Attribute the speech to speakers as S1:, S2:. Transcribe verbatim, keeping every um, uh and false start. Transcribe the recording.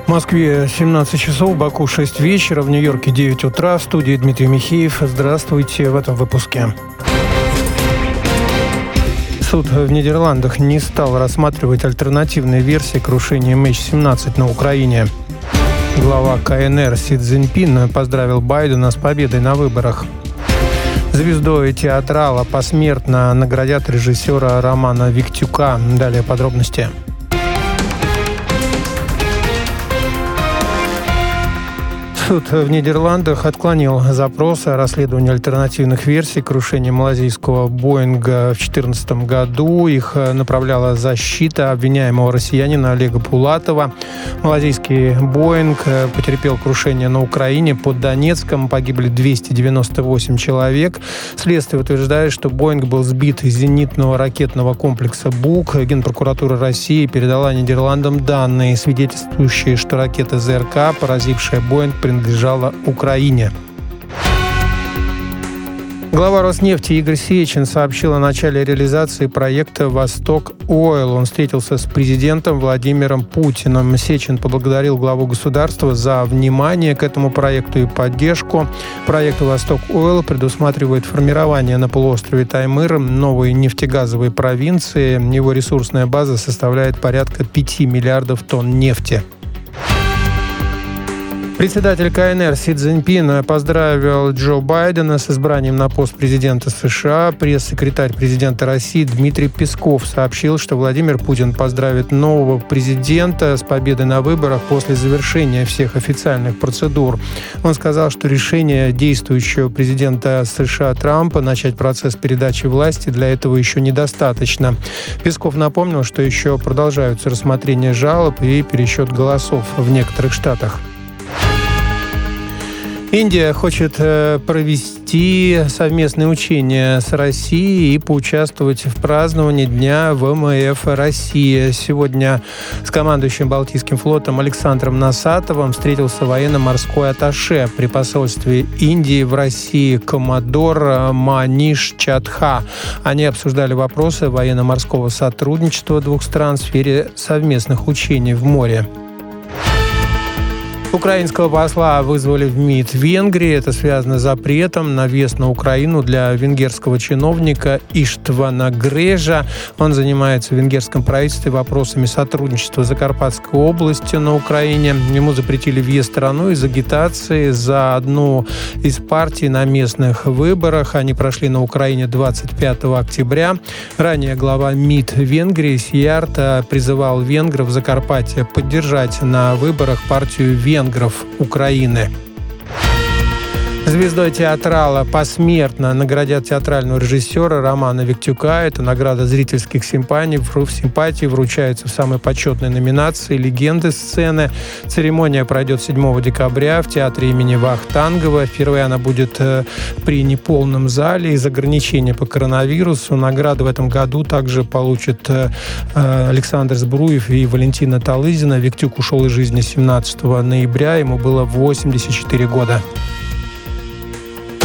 S1: В Москве семнадцать часов, в Баку шесть вечера, в Нью-Йорке девять утра. В студии Дмитрий Михеев. Здравствуйте в этом выпуске. Суд в Нидерландах не стал рассматривать альтернативные версии крушения эм эйч семнадцать на Украине. Глава ка эн эр Си Цзиньпин поздравил Байдена с победой на выборах. Звездой театрала посмертно наградят режиссера Романа Виктюка. Далее подробности. Суд в Нидерландах отклонил запрос о расследовании альтернативных версий крушения малазийского Боинга в две тысячи четырнадцатом году. Их направляла защита обвиняемого россиянина Олега Пулатова. Малазийский Боинг потерпел крушение на Украине под Донецком. Погибли двести девяносто восемь человек. Следствие утверждает, что Боинг был сбит из зенитного ракетного комплекса «Бук». Генпрокуратура России передала Нидерландам данные, свидетельствующие, что ракета зэ эр ка, поразившая Боинг, принадлежала Украине. Глава Роснефти Игорь Сечин сообщил о начале реализации проекта «Восток Ойл». Он встретился с президентом Владимиром Путиным. Сечин поблагодарил главу государства за внимание к этому проекту и поддержку. Проект «Восток Ойл» предусматривает формирование на полуострове Таймыр новой нефтегазовой провинции. Его ресурсная база составляет порядка пяти миллиардов тонн нефти. Председатель ка эн эр Си Цзиньпин поздравил Джо Байдена с избранием на пост президента США. Пресс-секретарь президента России Дмитрий Песков сообщил, что Владимир Путин поздравит нового президента с победой на выборах после завершения всех официальных процедур. Он сказал, что решение действующего президента США Трампа начать процесс передачи власти для этого еще недостаточно. Песков напомнил, что еще продолжаются рассмотрения жалоб и пересчет голосов в некоторых штатах. Индия хочет провести совместные учения с Россией и поучаствовать в праздновании Дня вэ эм эф России. Сегодня с командующим Балтийским флотом Александром Насатовым встретился военно-морской атташе при посольстве Индии в России коммодор Маниш Чадха. Они обсуждали вопросы военно-морского сотрудничества двух стран в сфере совместных учений в море. Украинского посла вызвали в МИД Венгрии. Это связано с запретом на въезд на Украину для венгерского чиновника Иштвана Грежа. Он занимается в венгерском правительстве вопросами сотрудничества с Закарпатской областью на Украине. Ему запретили въезд в страну из агитации за одну из партий на местных выборах. Они прошли на Украине двадцать пятого октября. Ранее глава МИД Венгрии Сьярто призывал венгров Закарпатья поддержать на выборах партию венгров. Венгров Украины. Звездой театрала посмертно наградят театрального режиссера Романа Виктюка. Это награда зрительских симпатий, симпатий вручается в самой почетной номинации «Легенды сцены». Церемония пройдет седьмого декабря в театре имени Вахтангова. Впервые она будет при неполном зале из ограничений по коронавирусу. Награды в этом году также получат Александр Збруев и Валентина Талызина. Виктюк ушел из жизни семнадцатого ноября. Ему было восемьдесят четыре года.